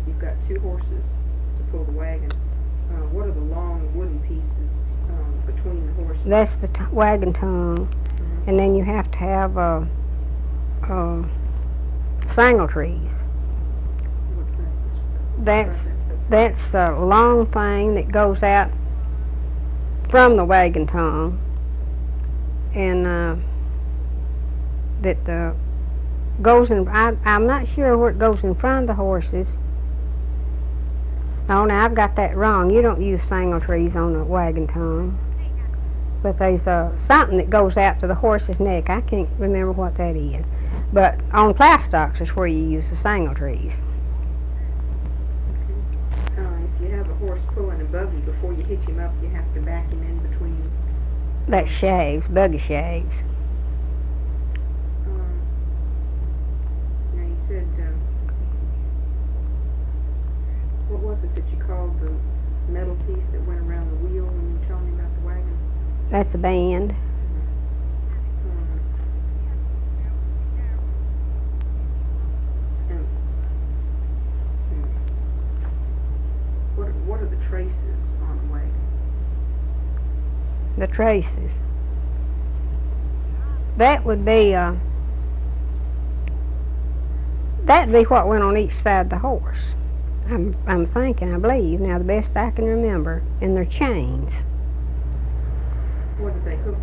you've got two horses to pull the wagon. What are the long wooden pieces between the horses? That's the wagon tongue, and then you have to have single trees. What's that? That's a long thing that goes out from the wagon tongue, and that goes in. I'm not sure where it goes in front of the horses. Oh, now I've got that wrong. You don't use single trees on the wagon tongue, but there's something that goes out to the horse's neck. I can't remember what that is, but on plastocks is where you use the single trees. If you have a horse pulling a buggy, before you hitch him up, you have to back him in between. That's shaves, buggy shaves. Now you said, what was it that you called the metal piece that went around the wheel when you were telling me about the wagon? That's a band. What are the traces on the wagon? The traces. That would be that'd be what went on each side of the horse. I'm thinking, I believe, now the best I can remember, and they're chains. What did they hook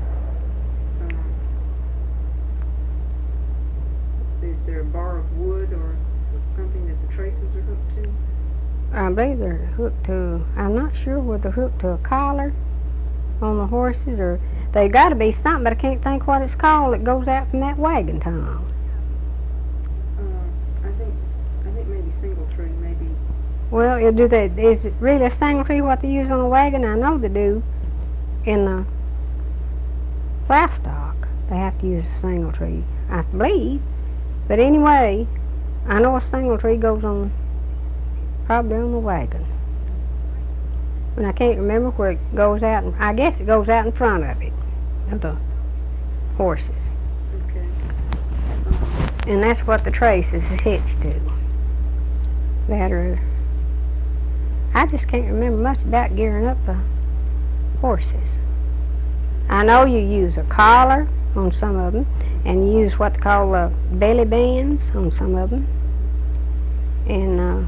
to? Is there a bar of wood or something that the traces are hooked to? I believe they're hooked to, I'm not sure whether they're hooked to a collar on the horses, or they got to be something, but I can't think what it's called that goes out from that wagon tongue. I think maybe single tree, maybe. Well, is it really a single tree what they use on a wagon? I know they do in the plastock. They have to use a single tree, I believe. But anyway, I know a single tree goes on, probably on the wagon. And I can't remember where it goes out, I guess it goes out in front of it, of the horses. Okay. And that's what the traces is hitched to. That or, I just can't remember much about gearing up the horses. I know you use a collar on some of them, and you use what they call belly bands on some of them, and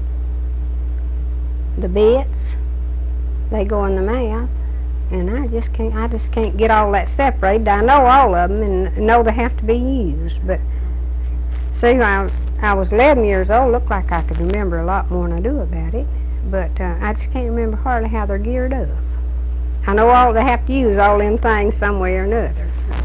the bits, they go in the mouth, and I just can't get all that separated. I know all of them and know they have to be used, but see, I was 11 years old, looked like I could remember a lot more than I do about it, but I just can't remember hardly how they're geared up. I know all they have to use all them things some way or another.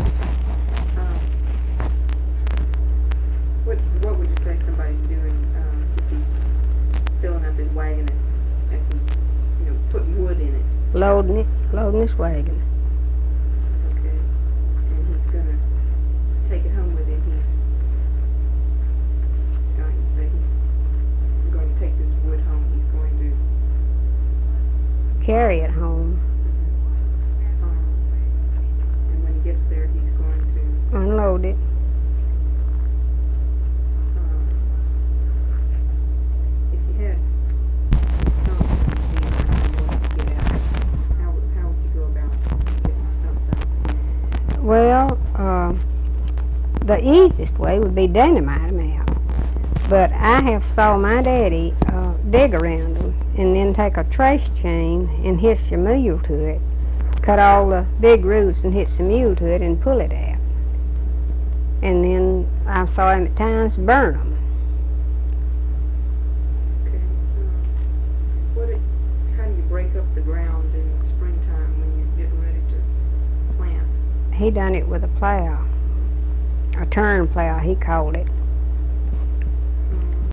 What would you say somebody's doing if he's filling up his wagon and putting wood in it? Loading this wagon. Okay. And he's gonna take it home with him. He's going to take this wood home. He's going to carry it home. And when he gets there, he's going to unload it. If you had stumps to get out, how would you go about getting the stumps out? Well, the easiest way would be dynamite them out. But I have saw my daddy dig around them and then take a trace chain and hitch a mule to it, cut all the big roots and hitch the mule to it and pull it out. And then I saw him at times burn them. Okay. How do you break up the ground in the springtime when you're getting ready to plant? He done it with a plow, a turn plow he called it.